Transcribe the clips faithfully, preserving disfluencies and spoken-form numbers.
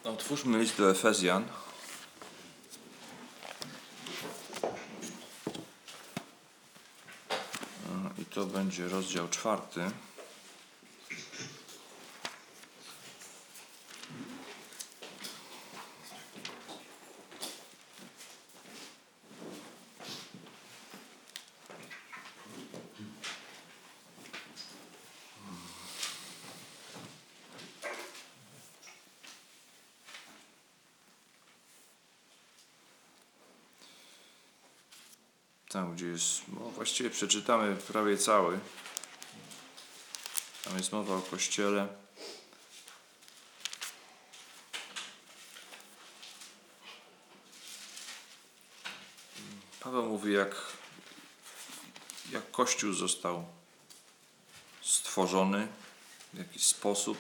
Otwórzmy list do Efezjan. I to będzie rozdział czwarty. Tam, gdzie jest, no właściwie przeczytamy prawie cały. Tam jest mowa o Kościele. Paweł mówi, jak, jak Kościół został stworzony, w jaki sposób.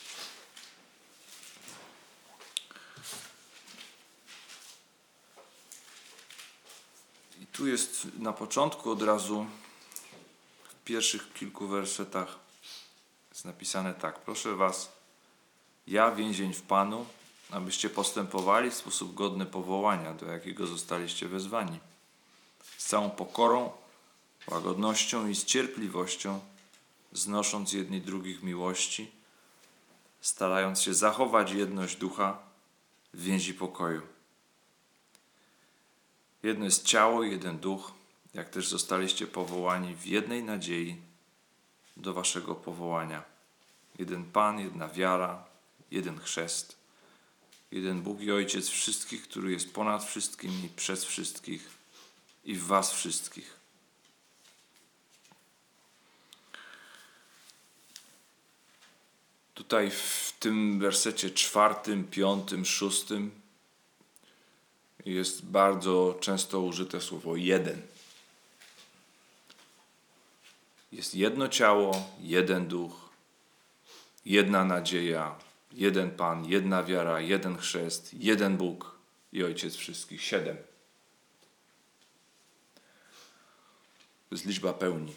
I tu jest na początku od razu, w pierwszych kilku wersetach jest napisane tak. Proszę was, ja, więzień w Panu, abyście postępowali w sposób godny powołania, do jakiego zostaliście wezwani. Z całą pokorą, łagodnością i z cierpliwością, znosząc jedni drugich miłości, starając się zachować jedność ducha w więzi pokoju. Jedno jest ciało i jeden duch, jak też zostaliście powołani w jednej nadziei do waszego powołania. Jeden Pan, jedna wiara, jeden chrzest, jeden Bóg i Ojciec wszystkich, który jest ponad wszystkim i przez wszystkich i w was wszystkich. Tutaj w tym wersecie czwartym, piątym, szóstym jest bardzo często użyte słowo jeden. Jest jedno ciało, jeden duch, jedna nadzieja, jeden Pan, jedna wiara, jeden chrzest, jeden Bóg i Ojciec wszystkich. Siedem. To jest liczba pełni.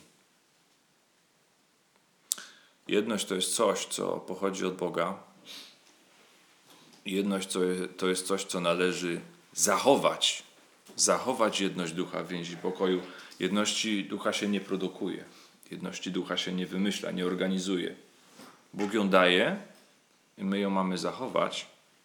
Jedność to jest coś, co pochodzi od Boga. Jedność to jest coś, co należy zachować. Zachować jedność ducha w więzi pokoju. Jedności ducha się nie produkuje. Jedności ducha się nie wymyśla, nie organizuje. Bóg ją daje i my ją mamy zachować.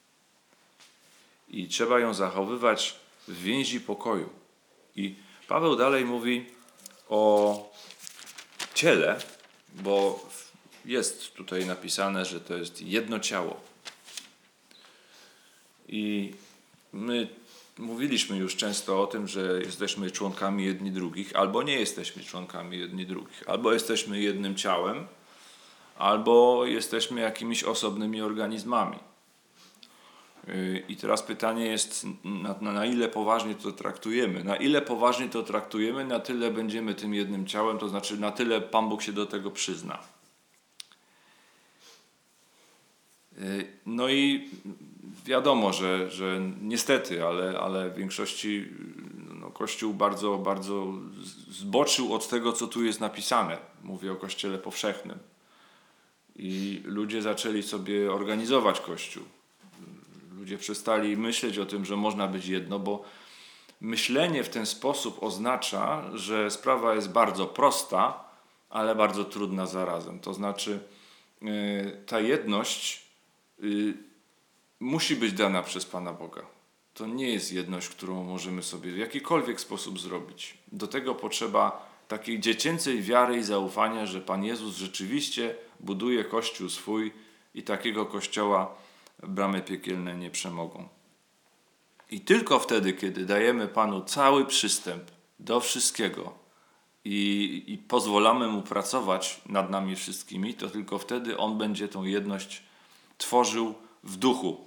I trzeba ją zachowywać w więzi pokoju. I Paweł dalej mówi o ciele, bo jest tutaj napisane, że to jest jedno ciało. I my mówiliśmy już często o tym, że jesteśmy członkami jedni drugich, albo nie jesteśmy członkami jedni drugich. Albo jesteśmy jednym ciałem, albo jesteśmy jakimiś osobnymi organizmami. I teraz pytanie jest, na, na, na ile poważnie to traktujemy. Na ile poważnie to traktujemy, na tyle będziemy tym jednym ciałem, to znaczy na tyle Pan Bóg się do tego przyzna. No i wiadomo, że, że niestety, ale, ale w większości no, Kościół bardzo, bardzo zboczył od tego, co tu jest napisane. Mówię o Kościele powszechnym. I ludzie zaczęli sobie organizować Kościół. Ludzie przestali myśleć o tym, że można być jedno, bo myślenie w ten sposób oznacza, że sprawa jest bardzo prosta, ale bardzo trudna zarazem. To znaczy yy, ta jedność yy, musi być dana przez Pana Boga. To nie jest jedność, którą możemy sobie w jakikolwiek sposób zrobić. Do tego potrzeba takiej dziecięcej wiary i zaufania, że Pan Jezus rzeczywiście buduje Kościół swój i takiego Kościoła bramy piekielne nie przemogą. I tylko wtedy, kiedy dajemy Panu cały przystęp do wszystkiego i, i pozwalamy Mu pracować nad nami wszystkimi, to tylko wtedy On będzie tą jedność tworzył w duchu.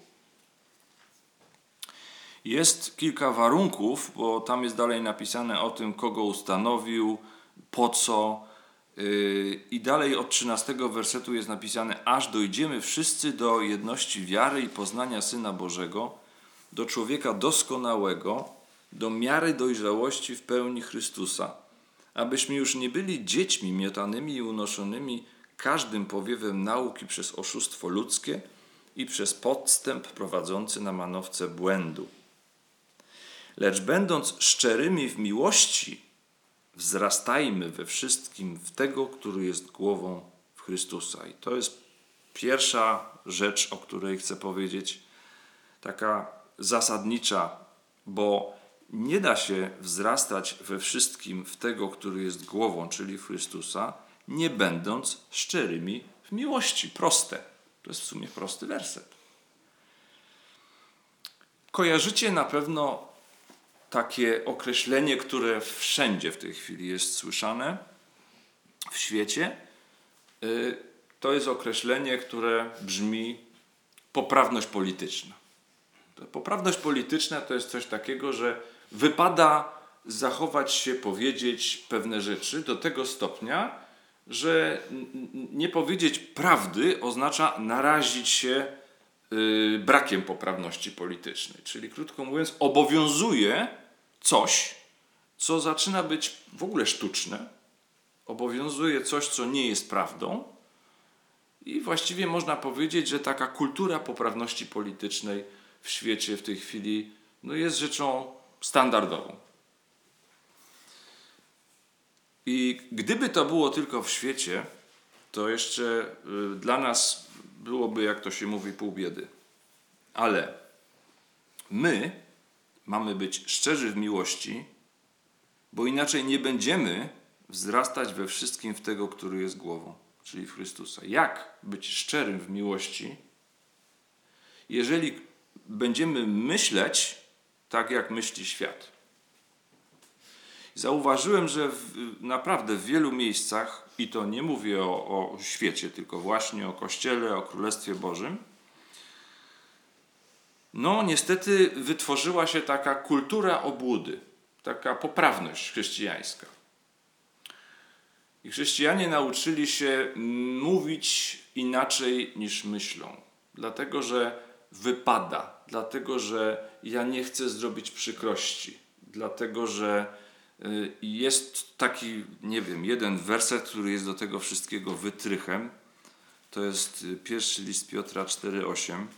Jest kilka warunków, bo tam jest dalej napisane o tym, kogo ustanowił, po co. Yy, I dalej od trzynastego wersetu jest napisane, aż dojdziemy wszyscy do jedności wiary i poznania Syna Bożego, do człowieka doskonałego, do miary dojrzałości w pełni Chrystusa, abyśmy już nie byli dziećmi miotanymi i unoszonymi każdym powiewem nauki przez oszustwo ludzkie, i przez podstęp prowadzący na manowce błędu. Lecz będąc szczerymi w miłości, wzrastajmy we wszystkim w tego, który jest głową w Chrystusa. I to jest pierwsza rzecz, o której chcę powiedzieć, taka zasadnicza, bo nie da się wzrastać we wszystkim w tego, który jest głową, czyli w Chrystusa, nie będąc szczerymi w miłości. Proste. To jest w sumie prosty werset. Kojarzycie na pewno takie określenie, które wszędzie w tej chwili jest słyszane w świecie. To jest określenie, które brzmi poprawność polityczna. Poprawność polityczna to jest coś takiego, że wypada zachować się, powiedzieć pewne rzeczy do tego stopnia, że nie powiedzieć prawdy oznacza narazić się brakiem poprawności politycznej. Czyli krótko mówiąc, obowiązuje coś, co zaczyna być w ogóle sztuczne, obowiązuje coś, co nie jest prawdą i właściwie można powiedzieć, że taka kultura poprawności politycznej w świecie w tej chwili no jest rzeczą standardową. I gdyby to było tylko w świecie, to jeszcze y, dla nas byłoby, jak to się mówi, pół biedy. Ale my mamy być szczerzy w miłości, bo inaczej nie będziemy wzrastać we wszystkim w tego, który jest głową, czyli w Chrystusa. Jak być szczerym w miłości, jeżeli będziemy myśleć tak, jak myśli świat? Zauważyłem, że w, naprawdę w wielu miejscach, i to nie mówię o, o świecie, tylko właśnie o Kościele, o Królestwie Bożym, no niestety wytworzyła się taka kultura obłudy, taka poprawność chrześcijańska. I chrześcijanie nauczyli się mówić inaczej niż myślą, dlatego że wypada, dlatego że ja nie chcę zrobić przykrości, dlatego że jest taki, nie wiem, jeden werset, który jest do tego wszystkiego wytrychem. To jest pierwszy list Piotra cztery osiem.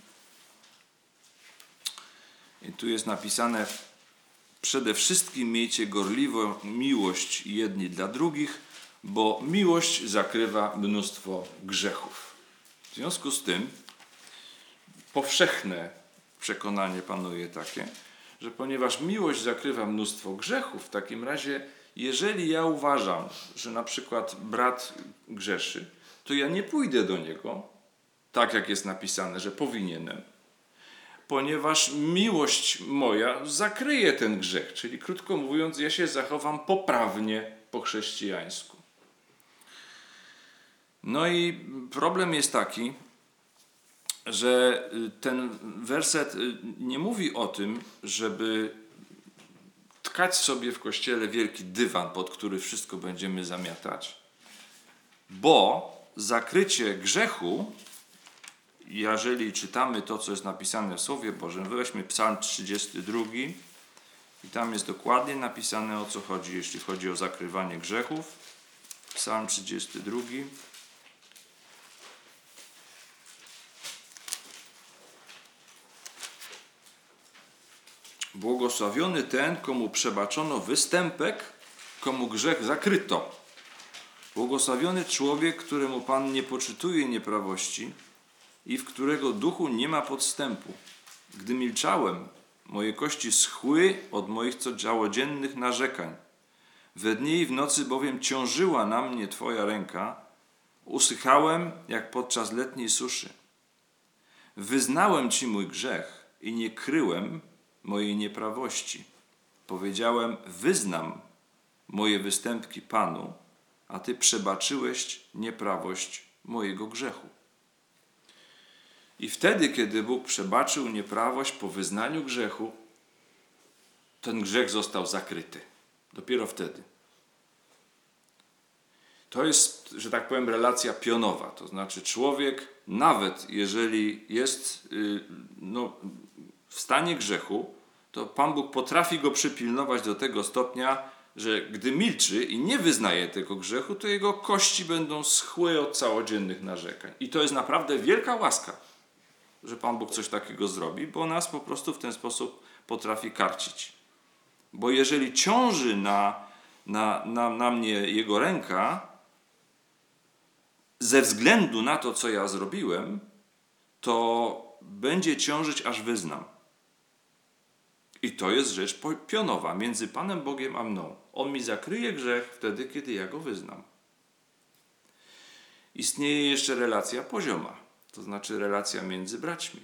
I tu jest napisane: przede wszystkim miejcie gorliwą miłość jedni dla drugich, bo miłość zakrywa mnóstwo grzechów. W związku z tym powszechne przekonanie panuje takie, że ponieważ miłość zakrywa mnóstwo grzechów, w takim razie, jeżeli ja uważam, że na przykład brat grzeszy, to ja nie pójdę do niego, tak jak jest napisane, że powinienem, ponieważ miłość moja zakryje ten grzech, czyli krótko mówiąc, ja się zachowam poprawnie po chrześcijańsku. No i problem jest taki, że ten werset nie mówi o tym, żeby tkać sobie w Kościele wielki dywan, pod który wszystko będziemy zamiatać, bo zakrycie grzechu, jeżeli czytamy to, co jest napisane w Słowie Bożym, weźmy Psalm trzydziesty drugi i tam jest dokładnie napisane, o co chodzi, jeśli chodzi o zakrywanie grzechów. Psalm trzydziesty drugi. Błogosławiony ten, komu przebaczono występek, komu grzech zakryto. Błogosławiony człowiek, któremu Pan nie poczytuje nieprawości i w którego duchu nie ma podstępu. Gdy milczałem, moje kości schły od moich całodziennych narzekań. We dnie i w nocy bowiem ciążyła na mnie Twoja ręka. Usychałem jak podczas letniej suszy. Wyznałem Ci mój grzech i nie kryłem mojej nieprawości. Powiedziałem, wyznam moje występki Panu, a Ty przebaczyłeś nieprawość mojego grzechu. I wtedy, kiedy Bóg przebaczył nieprawość po wyznaniu grzechu, ten grzech został zakryty. Dopiero wtedy. To jest, że tak powiem, relacja pionowa. To znaczy człowiek, nawet jeżeli jest yy, no, w stanie grzechu, to Pan Bóg potrafi go przypilnować do tego stopnia, że gdy milczy i nie wyznaje tego grzechu, to jego kości będą schłe od całodziennych narzekań. I to jest naprawdę wielka łaska. że Pan Bóg coś takiego zrobi, bo nas po prostu w ten sposób potrafi karcić. Bo jeżeli ciąży na, na, na, na mnie Jego ręka, ze względu na to, co ja zrobiłem, to będzie ciążyć, aż wyznam. I to jest rzecz pionowa między Panem Bogiem a mną. On mi zakryje grzech wtedy, kiedy ja go wyznam. Istnieje jeszcze relacja pozioma, to znaczy relacja między braćmi.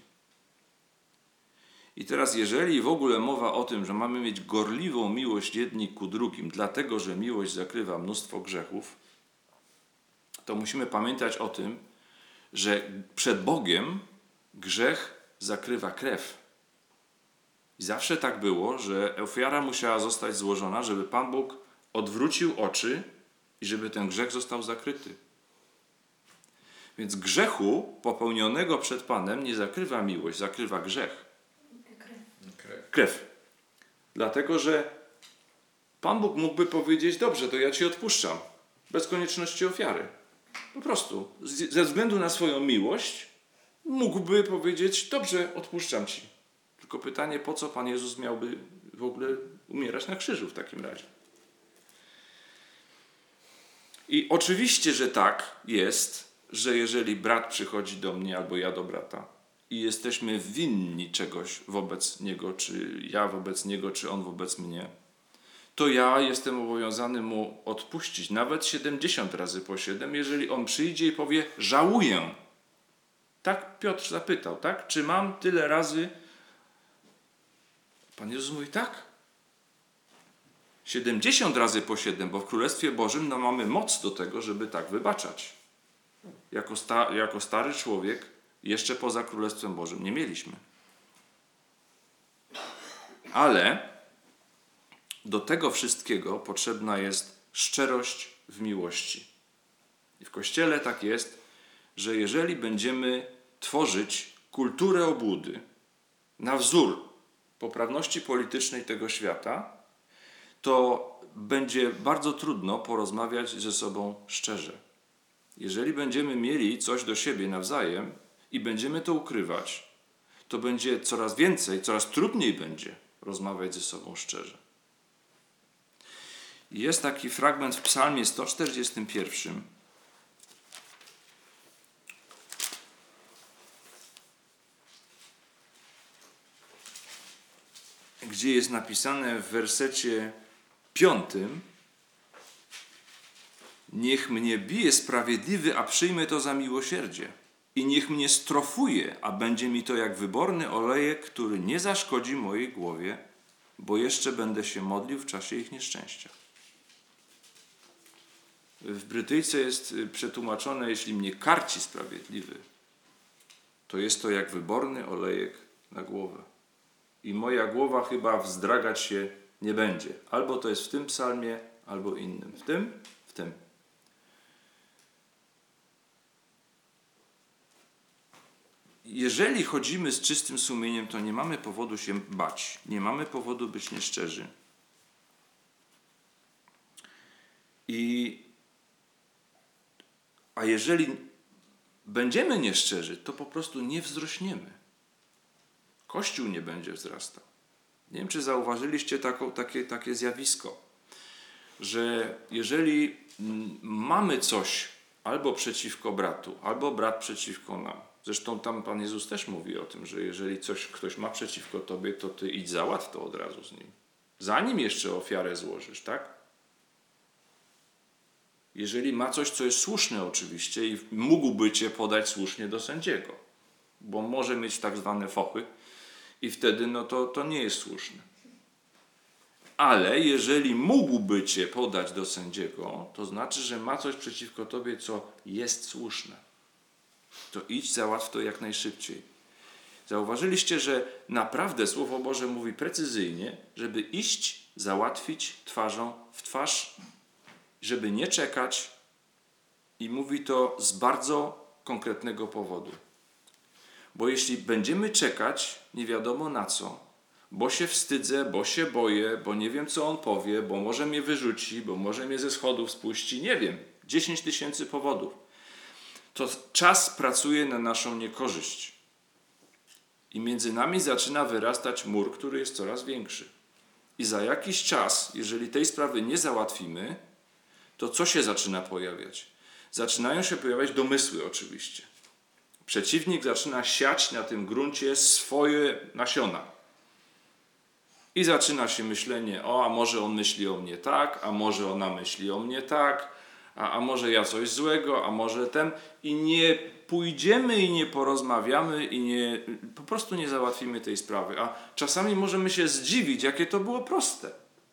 I teraz, jeżeli w ogóle mowa o tym, że mamy mieć gorliwą miłość jedni ku drugim, dlatego że miłość zakrywa mnóstwo grzechów, to musimy pamiętać o tym, że przed Bogiem grzech zakrywa krew. I zawsze tak było, że ofiara musiała zostać złożona, żeby Pan Bóg odwrócił oczy i żeby ten grzech został zakryty. Więc grzechu popełnionego przed Panem nie zakrywa miłość, zakrywa grzech. Krew. Krew. Dlatego, że Pan Bóg mógłby powiedzieć, dobrze, to ja ci odpuszczam, bez konieczności ofiary. Po prostu, ze względu na swoją miłość, mógłby powiedzieć, dobrze, odpuszczam ci. Tylko pytanie, po co Pan Jezus miałby w ogóle umierać na krzyżu w takim razie? I oczywiście, że tak jest, że jeżeli brat przychodzi do mnie albo ja do brata i jesteśmy winni czegoś wobec niego, czy ja wobec niego, czy on wobec mnie, to ja jestem obowiązany mu odpuścić nawet siedemdziesiąt razy po siedem, jeżeli on przyjdzie i powie, żałuję. Tak Piotr zapytał, tak? Czy mam tyle razy? Pan Jezus mówi, tak. siedemdziesiąt razy po siedem, bo w Królestwie Bożym no, mamy moc do tego, żeby tak wybaczać. Jako, sta, jako stary człowiek jeszcze poza Królestwem Bożym nie mieliśmy. Ale do tego wszystkiego potrzebna jest szczerość w miłości. I w Kościele tak jest, że jeżeli będziemy tworzyć kulturę obłudy na wzór poprawności politycznej tego świata, to będzie bardzo trudno porozmawiać ze sobą szczerze. Jeżeli będziemy mieli coś do siebie nawzajem i będziemy to ukrywać, to będzie coraz więcej, coraz trudniej będzie rozmawiać ze sobą szczerze. Jest taki fragment w Psalmie sto czterdziestym pierwszym, gdzie jest napisane w wersecie piątym: niech mnie bije sprawiedliwy, a przyjmę to za miłosierdzie. I niech mnie strofuje, a będzie mi to jak wyborny olejek, który nie zaszkodzi mojej głowie, bo jeszcze będę się modlił w czasie ich nieszczęścia. W Brytyjce jest przetłumaczone, jeśli mnie karci sprawiedliwy, to jest to jak wyborny olejek na głowę. I moja głowa chyba wzdragać się nie będzie. Albo to jest w tym psalmie, albo innym. W tym? W tym. Jeżeli chodzimy z czystym sumieniem, to nie mamy powodu się bać. Nie mamy powodu być nieszczerzy. I, a jeżeli będziemy nieszczerzy, to po prostu nie wzrośniemy. Kościół nie będzie wzrastał. Nie wiem, czy zauważyliście taką, takie, takie zjawisko, że jeżeli mamy coś albo przeciwko bratu, albo brat przeciwko nam, zresztą tam Pan Jezus też mówi o tym, że jeżeli coś ktoś ma przeciwko tobie, to ty idź załatw to od razu z nim. Zanim jeszcze ofiarę złożysz, tak? Jeżeli ma coś, co jest słuszne oczywiście i mógłby cię podać słusznie do sędziego, bo może mieć tak zwane fochy i wtedy no to, to nie jest słuszne. Ale jeżeli mógłby cię podać do sędziego, to znaczy, że ma coś przeciwko tobie, co jest słuszne. To idź, załatw to jak najszybciej. Zauważyliście, że naprawdę Słowo Boże mówi precyzyjnie, żeby iść, załatwić twarzą w twarz, żeby nie czekać, i mówi to z bardzo konkretnego powodu. Bo jeśli będziemy czekać nie wiadomo na co, bo się wstydzę, bo się boję, bo nie wiem, co on powie, bo może mnie wyrzuci, bo może mnie ze schodów spuści, nie wiem, dziesięć tysięcy powodów, to czas pracuje na naszą niekorzyść. I między nami zaczyna wyrastać mur, który jest coraz większy. I za jakiś czas, jeżeli tej sprawy nie załatwimy, to co się zaczyna pojawiać? Zaczynają się pojawiać domysły oczywiście. Przeciwnik zaczyna siać na tym gruncie swoje nasiona. I zaczyna się myślenie, o, a może on myśli o mnie tak, a może ona myśli o mnie tak, a, a może ja coś złego, a może ten. I nie pójdziemy i nie porozmawiamy i nie, po prostu nie załatwimy tej sprawy. A czasami możemy się zdziwić, jakie to było proste.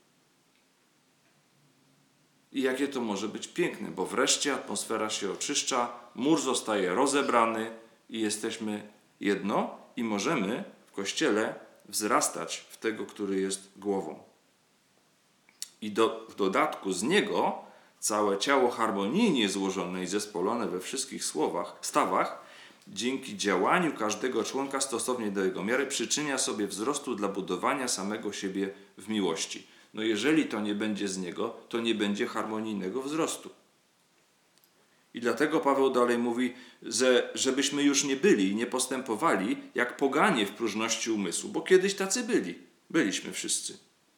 I jakie to może być piękne, bo wreszcie atmosfera się oczyszcza, mur zostaje rozebrany i jesteśmy jedno i możemy w Kościele wzrastać w tego, który jest głową. I do, w dodatku z niego całe ciało harmonijnie złożone i zespolone we wszystkich słowach, stawach, dzięki działaniu każdego członka stosownie do jego miary, przyczynia sobie wzrostu dla budowania samego siebie w miłości. No jeżeli to nie będzie z niego, to nie będzie harmonijnego wzrostu. I dlatego Paweł dalej mówi, że żebyśmy już nie byli i nie postępowali jak poganie w próżności umysłu, bo kiedyś tacy byli. Byliśmy wszyscy.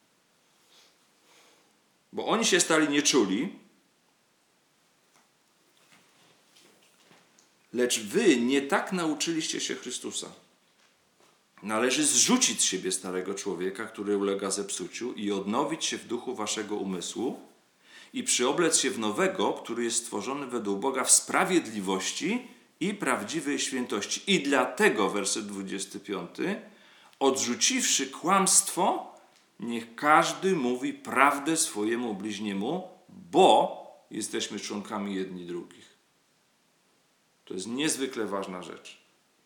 Bo oni się stali nieczuli, lecz wy nie tak nauczyliście się Chrystusa. Należy zrzucić z siebie starego człowieka, który ulega zepsuciu i odnowić się w duchu waszego umysłu i przyoblec się w nowego, który jest stworzony według Boga w sprawiedliwości i prawdziwej świętości. I dlatego, werset dwudziesty piąty, odrzuciwszy kłamstwo, niech każdy mówi prawdę swojemu bliźniemu, bo jesteśmy członkami jedni drugich. To jest niezwykle ważna rzecz.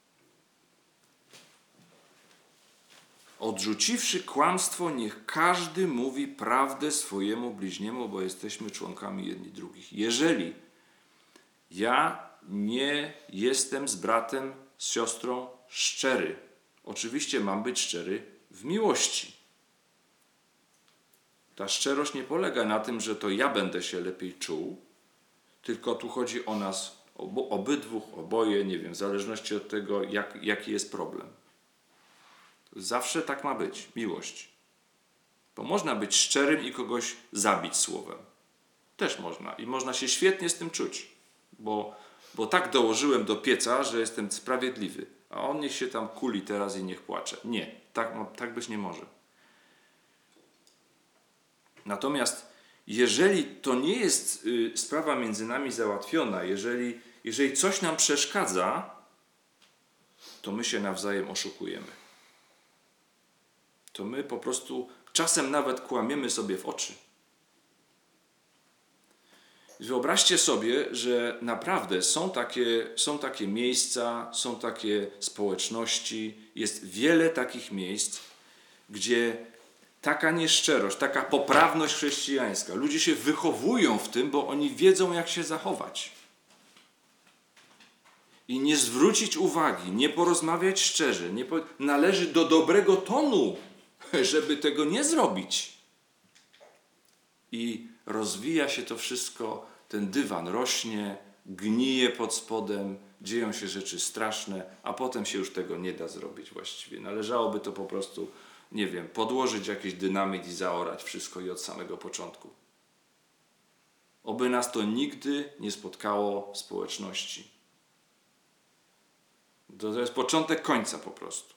Odrzuciwszy kłamstwo, niech każdy mówi prawdę swojemu bliźniemu, bo jesteśmy członkami jedni drugich. Jeżeli ja nie jestem z bratem, z siostrą szczery, oczywiście mam być szczery w miłości. Ta szczerość nie polega na tym, że to ja będę się lepiej czuł, tylko tu chodzi o nas obo, obydwóch, oboje, nie wiem, w zależności od tego, jak, jaki jest problem. Zawsze tak ma być, miłość. Bo można być szczerym i kogoś zabić słowem. Też można. I można się świetnie z tym czuć. Bo, bo tak dołożyłem do pieca, że jestem sprawiedliwy. A on niech się tam kuli teraz i niech płacze. Nie, tak, tak być nie może. Natomiast jeżeli to nie jest y, sprawa między nami załatwiona, jeżeli, jeżeli coś nam przeszkadza, to my się nawzajem oszukujemy. To my po prostu czasem nawet kłamiemy sobie w oczy. Wyobraźcie sobie, że naprawdę są takie, są takie miejsca, są takie społeczności, jest wiele takich miejsc, gdzie taka nieszczerość, taka poprawność chrześcijańska, ludzie się wychowują w tym, bo oni wiedzą, jak się zachować. I nie zwrócić uwagi, nie porozmawiać szczerze, nie po... należy do dobrego tonu, żeby tego nie zrobić. I rozwija się to wszystko, ten dywan rośnie, gnije pod spodem, dzieją się rzeczy straszne, a potem się już tego nie da zrobić właściwie. Należałoby to po prostu, nie wiem, podłożyć jakiś dynamit i zaorać wszystko i od samego początku. Oby nas to nigdy nie spotkało w społeczności. To jest początek końca po prostu.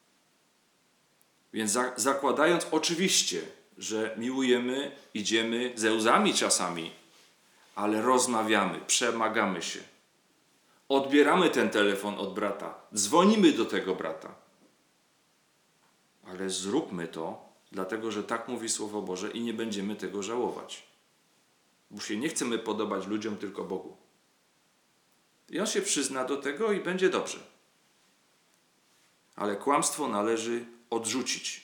Więc za, zakładając oczywiście, że miłujemy, idziemy ze łzami czasami, ale rozmawiamy, przemagamy się. Odbieramy ten telefon od brata, dzwonimy do tego brata. Ale zróbmy to, dlatego że tak mówi Słowo Boże i nie będziemy tego żałować. Bo się nie chcemy podobać ludziom, tylko Bogu. I On się przyzna do tego i będzie dobrze. Ale kłamstwo należy odrzucić.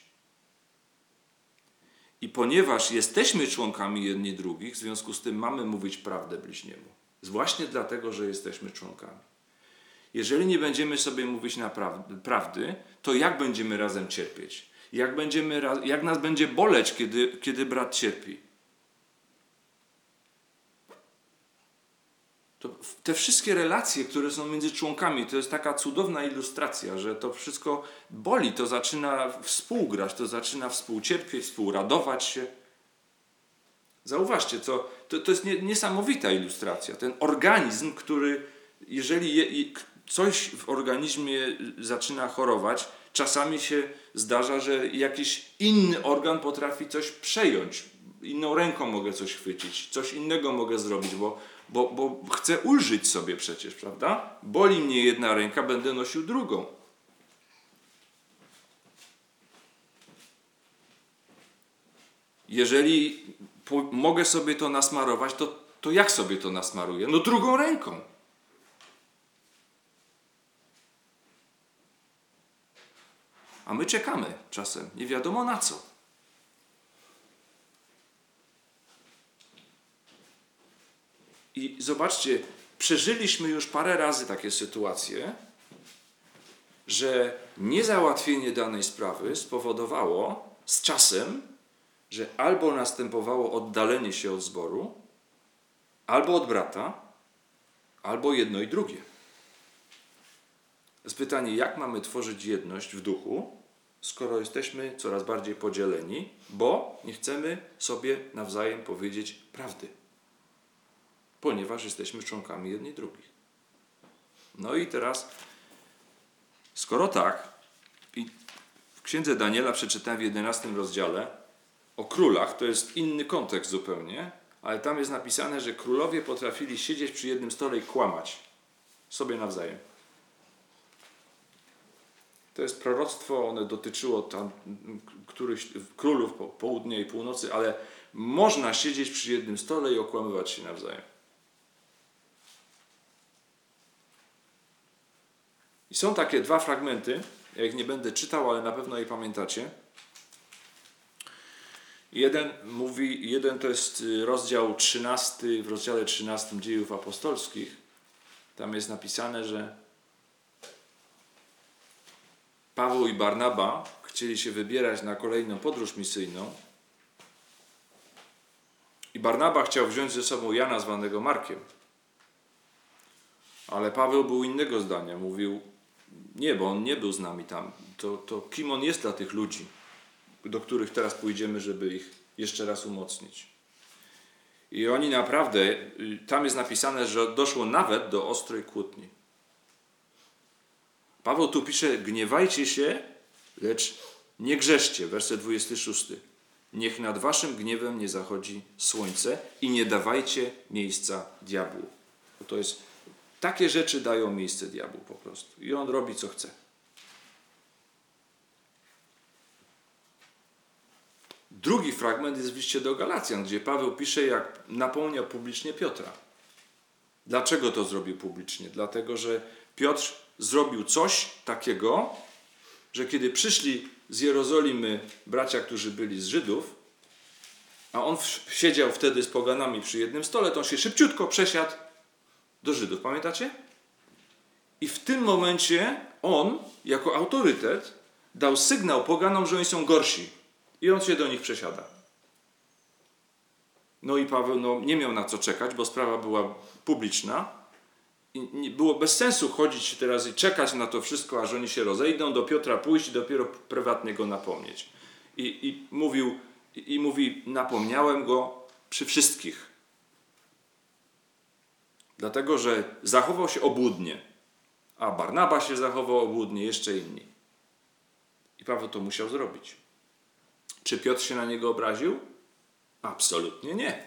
I ponieważ jesteśmy członkami jedni drugich, w związku z tym mamy mówić prawdę bliźniemu. Właśnie dlatego, że jesteśmy członkami. Jeżeli nie będziemy sobie mówić naprawdę, prawdy, to jak będziemy razem cierpieć? Jak, będziemy, jak nas będzie boleć, kiedy, kiedy brat cierpi? To te wszystkie relacje, które są między członkami, to jest taka cudowna ilustracja, że to wszystko boli, to zaczyna współgrać, to zaczyna współcierpieć, współradować się. Zauważcie, to, to, to jest nie, niesamowita ilustracja. Ten organizm, który, jeżeli je, coś w organizmie zaczyna chorować, czasami się zdarza, że jakiś inny organ potrafi coś przejąć. Inną ręką mogę coś chwycić, coś innego mogę zrobić, bo, bo, bo chcę ulżyć sobie przecież, prawda? Boli mnie jedna ręka, będę nosił drugą. Jeżeli po, mogę sobie to nasmarować, to, to jak sobie to nasmaruję? No drugą ręką. A my czekamy czasem, nie wiadomo na co. I zobaczcie, przeżyliśmy już parę razy takie sytuacje, że niezałatwienie danej sprawy spowodowało z czasem, że albo następowało oddalenie się od zboru, albo od brata, albo jedno i drugie. Jest pytanie, jak mamy tworzyć jedność w duchu, skoro jesteśmy coraz bardziej podzieleni, bo nie chcemy sobie nawzajem powiedzieć prawdy, ponieważ jesteśmy członkami jedni drugich. No i teraz, skoro tak, i w księdze Daniela przeczytałem w jedenastym rozdziale o królach, to jest inny kontekst zupełnie, ale tam jest napisane, że królowie potrafili siedzieć przy jednym stole i kłamać sobie nawzajem. To jest proroctwo, one dotyczyło tam którychś królów południa i północy, ale można siedzieć przy jednym stole i okłamywać się nawzajem. I są takie dwa fragmenty, ja ich nie będę czytał, ale na pewno je pamiętacie. Jeden mówi, jeden to jest rozdział trzynasty, w rozdziale trzynastym Dziejów Apostolskich. Tam jest napisane, że Paweł i Barnaba chcieli się wybierać na kolejną podróż misyjną i Barnaba chciał wziąć ze sobą Jana zwanego Markiem. Ale Paweł był innego zdania. Mówił, nie, bo on nie był z nami tam. To, to kim on jest dla tych ludzi, do których teraz pójdziemy, żeby ich jeszcze raz umocnić. I oni naprawdę, tam jest napisane, że doszło nawet do ostrej kłótni. Paweł tu pisze, gniewajcie się, lecz nie grzeszcie. Werset dwudziesty szósty. Niech nad waszym gniewem nie zachodzi słońce i nie dawajcie miejsca diabłu. Bo to jest, takie rzeczy dają miejsce diabłu po prostu. I on robi co chce. Drugi fragment jest w liście do Galacjan, gdzie Paweł pisze, jak napomniał publicznie Piotra. Dlaczego to zrobił publicznie? Dlatego, że Piotr zrobił coś takiego, że kiedy przyszli z Jerozolimy bracia, którzy byli z Żydów, a on siedział wtedy z poganami przy jednym stole, to on się szybciutko przesiadł do Żydów. Pamiętacie? I w tym momencie on, jako autorytet, dał sygnał poganom, że oni są gorsi. I on się do nich przesiada. No i Paweł no, nie miał na co czekać, bo sprawa była publiczna. I nie, było bez sensu chodzić teraz i czekać na to wszystko, aż oni się rozejdą, do Piotra pójść i dopiero prywatnie go napomnieć. I, i, mówił, i, i mówi, napomniałem go przy wszystkich. Dlatego, że zachował się obłudnie. A Barnaba się zachował obłudnie, jeszcze inni. I Paweł to musiał zrobić. Czy Piotr się na niego obraził? Absolutnie nie.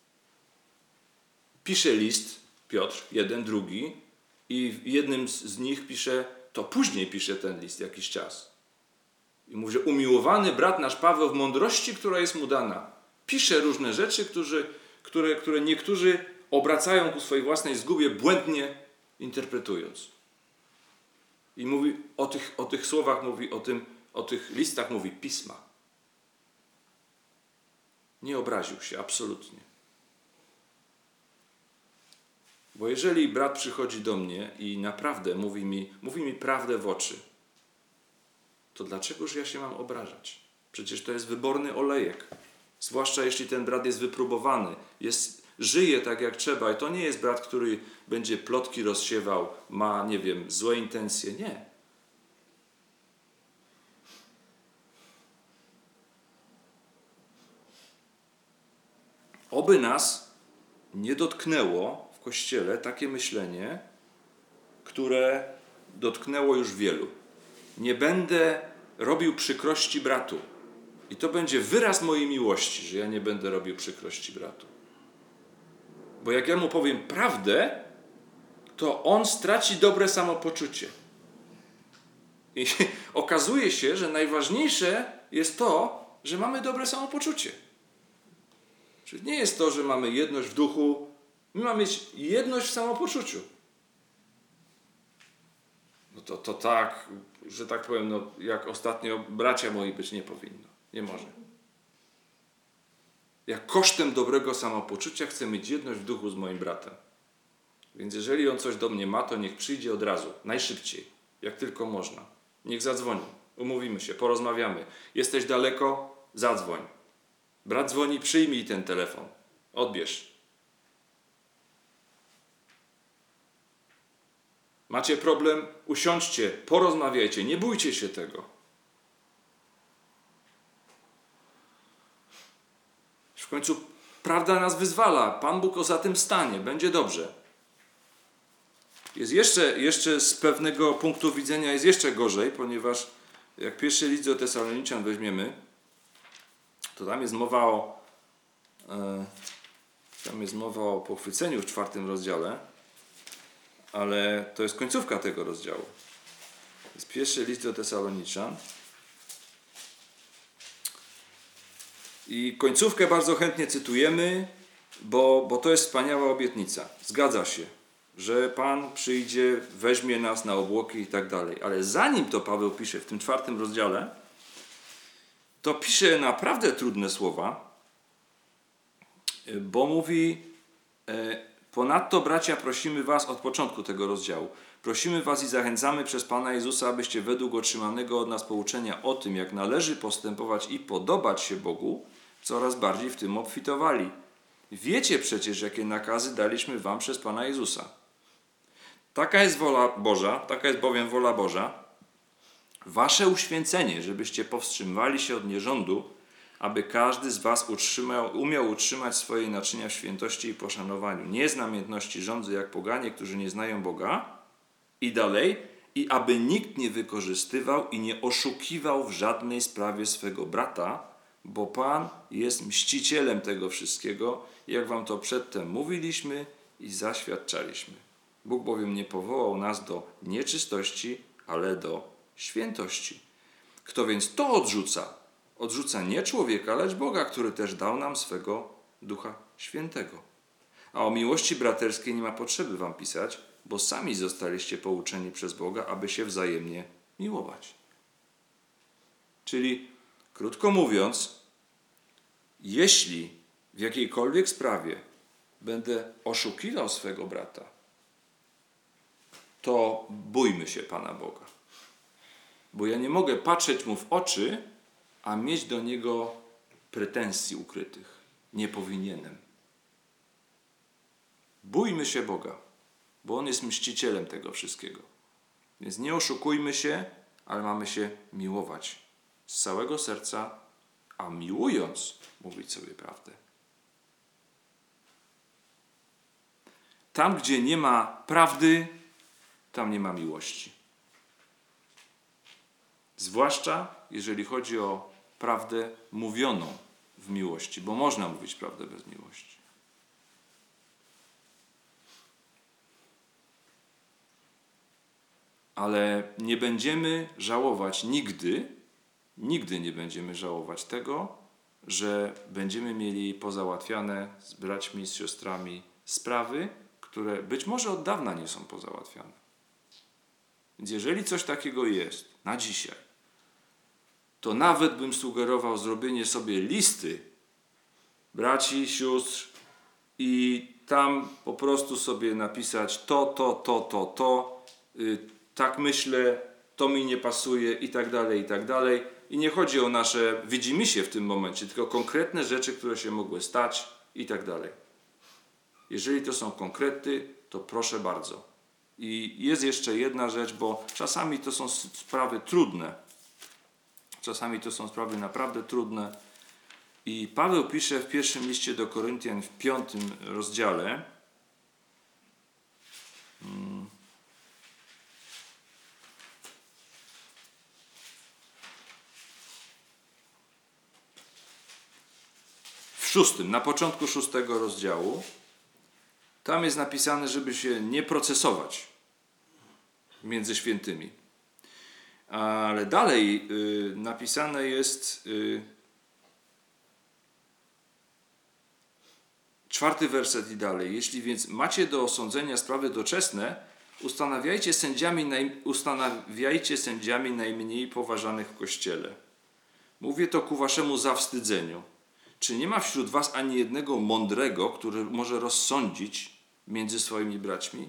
Pisze list, Piotr, jeden, drugi, i w jednym z nich pisze, to później pisze ten list jakiś czas. I mówi, że umiłowany brat nasz Paweł w mądrości, która jest mu dana, pisze różne rzeczy, którzy, które, które niektórzy obracają ku swojej własnej zgubie, błędnie interpretując. I mówi o tych, o tych słowach, mówi o tym, o tych listach, mówi pisma. Nie obraził się, absolutnie. Bo jeżeli brat przychodzi do mnie i naprawdę mówi mi, mówi mi prawdę w oczy, to dlaczegoż ja się mam obrażać? Przecież to jest wyborny olejek. Zwłaszcza jeśli ten brat jest wypróbowany, jest żyje tak jak trzeba i to nie jest brat, który będzie plotki rozsiewał, ma, nie wiem, złe intencje. Nie. Oby nas nie dotknęło w Kościele takie myślenie, które dotknęło już wielu. Nie będę robił przykrości bratu. I to będzie wyraz mojej miłości, że ja nie będę robił przykrości bratu. Bo jak ja mu powiem prawdę, to on straci dobre samopoczucie. I okazuje się, że najważniejsze jest to, że mamy dobre samopoczucie. Czyli nie jest to, że mamy jedność w duchu, my mamy mieć jedność w samopoczuciu. No to, to tak, że tak powiem, no, jak ostatnio bracia moi być nie powinno. Nie może. Jak kosztem dobrego samopoczucia chcę mieć jedność w duchu z moim bratem. Więc jeżeli on coś do mnie ma, to niech przyjdzie od razu, najszybciej, jak tylko można. Niech zadzwoni, umówimy się, porozmawiamy. Jesteś daleko? Zadzwoń. Brat dzwoni, przyjmij ten telefon. Odbierz. Macie problem? Usiądźcie, porozmawiajcie, nie bójcie się tego. W końcu prawda nas wyzwala. Pan Bóg za tym stanie. Będzie dobrze. Jest jeszcze, jeszcze z pewnego punktu widzenia jest jeszcze gorzej, ponieważ jak pierwszy list do Tesaloniczan weźmiemy, to tam jest mowa o e, tam jest mowa o pochwyceniu w czwartym rozdziale, ale to jest końcówka tego rozdziału. To jest pierwszy list do Tesaloniczan. I końcówkę bardzo chętnie cytujemy, bo, bo to jest wspaniała obietnica. Zgadza się, że Pan przyjdzie, weźmie nas na obłoki i tak dalej. Ale zanim to Paweł pisze w tym czwartym rozdziale, to pisze naprawdę trudne słowa, bo mówi: ponadto, bracia, prosimy was od początku tego rozdziału. Prosimy was i zachęcamy przez Pana Jezusa, abyście według otrzymanego od nas pouczenia o tym, jak należy postępować i podobać się Bogu, coraz bardziej w tym obfitowali. Wiecie przecież, jakie nakazy daliśmy wam przez Pana Jezusa. Taka jest wola Boża, taka jest bowiem wola Boża, wasze uświęcenie, żebyście powstrzymywali się od nierządu, aby każdy z was utrzymał, umiał utrzymać swoje naczynia w świętości i poszanowaniu. Nie z namiętności rządzy jak poganie, którzy nie znają Boga. I dalej. I aby nikt nie wykorzystywał i nie oszukiwał w żadnej sprawie swego brata, bo Pan jest mścicielem tego wszystkiego, jak wam to przedtem mówiliśmy i zaświadczaliśmy. Bóg bowiem nie powołał nas do nieczystości, ale do świętości. Kto więc to odrzuca, odrzuca nie człowieka, lecz Boga, który też dał nam swego Ducha Świętego. A o miłości braterskiej nie ma potrzeby wam pisać, bo sami zostaliście pouczeni przez Boga, aby się wzajemnie miłować. Czyli, krótko mówiąc, jeśli w jakiejkolwiek sprawie będę oszukiwał swego brata, to bójmy się Pana Boga. Bo ja nie mogę patrzeć mu w oczy, a mieć do niego pretensji ukrytych. Nie powinienem. Bójmy się Boga, bo On jest mścicielem tego wszystkiego. Więc nie oszukujmy się, ale mamy się miłować z całego serca, a miłując mówić sobie prawdę. Tam, gdzie nie ma prawdy, tam nie ma miłości. Zwłaszcza jeżeli chodzi o prawdę mówioną w miłości, bo można mówić prawdę bez miłości. Ale nie będziemy żałować nigdy, nigdy nie będziemy żałować tego, że będziemy mieli pozałatwiane z braćmi, z siostrami sprawy, które być może od dawna nie są pozałatwiane. Więc jeżeli coś takiego jest na dzisiaj, to nawet bym sugerował zrobienie sobie listy braci, sióstr i tam po prostu sobie napisać to, to, to, to, to, yy, tak myślę, to mi nie pasuje i tak dalej, i tak dalej. I nie chodzi o nasze widzimisię w tym momencie, tylko konkretne rzeczy, które się mogły stać i tak dalej. Jeżeli to są konkrety, to proszę bardzo. I jest jeszcze jedna rzecz, bo czasami to są sprawy trudne. Czasami to są sprawy naprawdę trudne. I Paweł pisze w pierwszym liście do Koryntian w piątym rozdziale. W szóstym, na początku szóstego rozdziału. Tam jest napisane, żeby się nie procesować między świętymi. Ale dalej y, napisane jest y, czwarty werset i dalej. Jeśli więc macie do osądzenia sprawy doczesne, ustanawiajcie sędziami, naj, ustanawiajcie sędziami najmniej poważanych w Kościele. Mówię to ku waszemu zawstydzeniu. Czy nie ma wśród was ani jednego mądrego, który może rozsądzić między swoimi braćmi?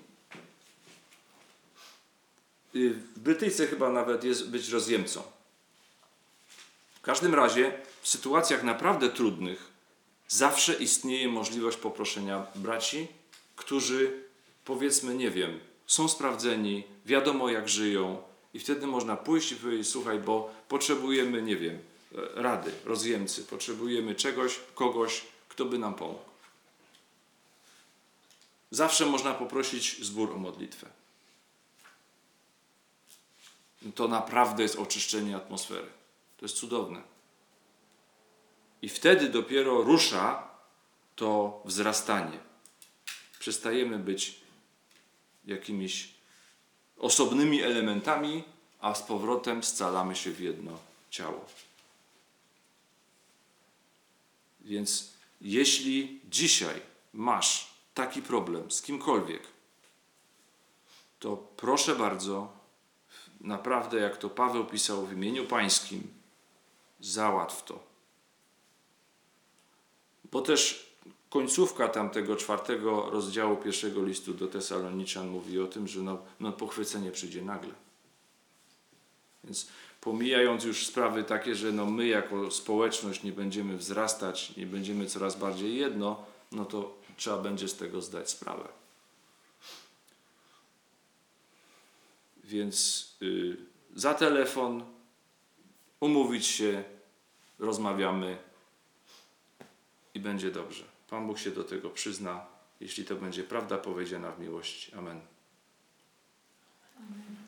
W Brytyjce chyba nawet jest być rozjemcą. W każdym razie w sytuacjach naprawdę trudnych zawsze istnieje możliwość poproszenia braci, którzy, powiedzmy, nie wiem, są sprawdzeni, wiadomo jak żyją i wtedy można pójść i powiedzieć: słuchaj, bo potrzebujemy, nie wiem, rady, rozjemcy, potrzebujemy czegoś, kogoś, kto by nam pomógł. Zawsze można poprosić zbór o modlitwę. To naprawdę jest oczyszczenie atmosfery. To jest cudowne. I wtedy dopiero rusza to wzrastanie. Przestajemy być jakimiś osobnymi elementami, a z powrotem scalamy się w jedno ciało. Więc jeśli dzisiaj masz taki problem z kimkolwiek, to proszę bardzo, naprawdę, jak to Paweł pisał, w imieniu Pańskim, załatw to. Bo też końcówka tamtego czwartego rozdziału pierwszego listu do Tesaloniczan mówi o tym, że no, no pochwycenie przyjdzie nagle. Więc pomijając już sprawy takie, że no my jako społeczność nie będziemy wzrastać, nie będziemy coraz bardziej jedno, no to trzeba będzie z tego zdać sprawę. Więc y, za telefon, umówić się, rozmawiamy i będzie dobrze. Pan Bóg się do tego przyzna, jeśli to będzie prawda powiedziana w miłości. Amen. Amen.